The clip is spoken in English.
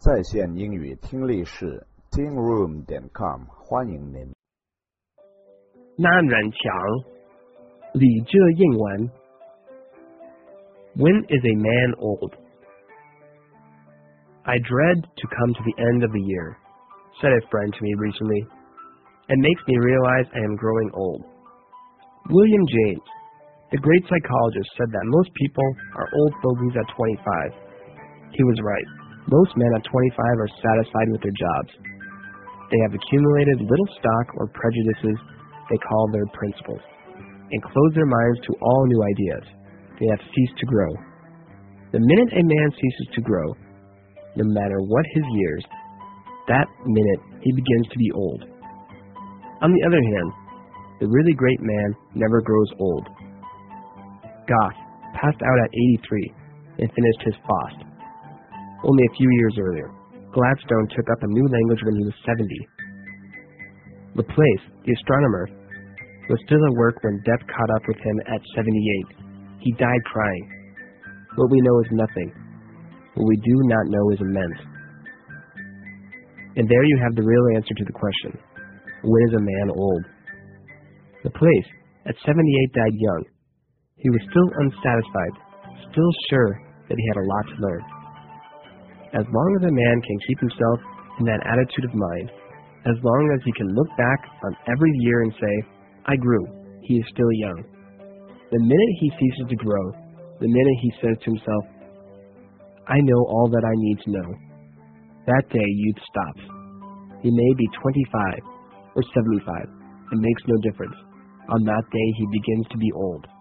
在线英语听力室 tingroom.com 欢迎您。 男人强，李这英文。When is a man old? I dread to come to the end of the year, said a friend to me recently. It makes me realize I am growing old. William James, the great psychologist, said that most people are old fogies at 25. He was right. Most men at 25 are satisfied with their jobs. They have accumulated little stock or prejudices they call their principles, and close their minds to all new ideas. They have ceased to grow. The minute a man ceases to grow, no matter what his years, that minute he begins to be old. On the other hand, the really great man never grows old. Goethe passed out at 83 and finished his Faust. Only a few years earlier, Gladstone took up a new language when he was 70. Laplace, the astronomer, was still at work when death caught up with him at 78. He died crying. What we know is nothing. What we do not know is immense. And there you have the real answer to the question, when is a man old? Laplace, at 78, died young. He was still unsatisfied, still sure that he had a lot to learn. As long as a man can keep himself in that attitude of mind, as long as he can look back on every year and say, I grew, he is still young. The minute he ceases to grow, the minute he says to himself, I know all that I need to know, that day youth stops. He may be 25 or 75, it makes no difference. On that day he begins to be old.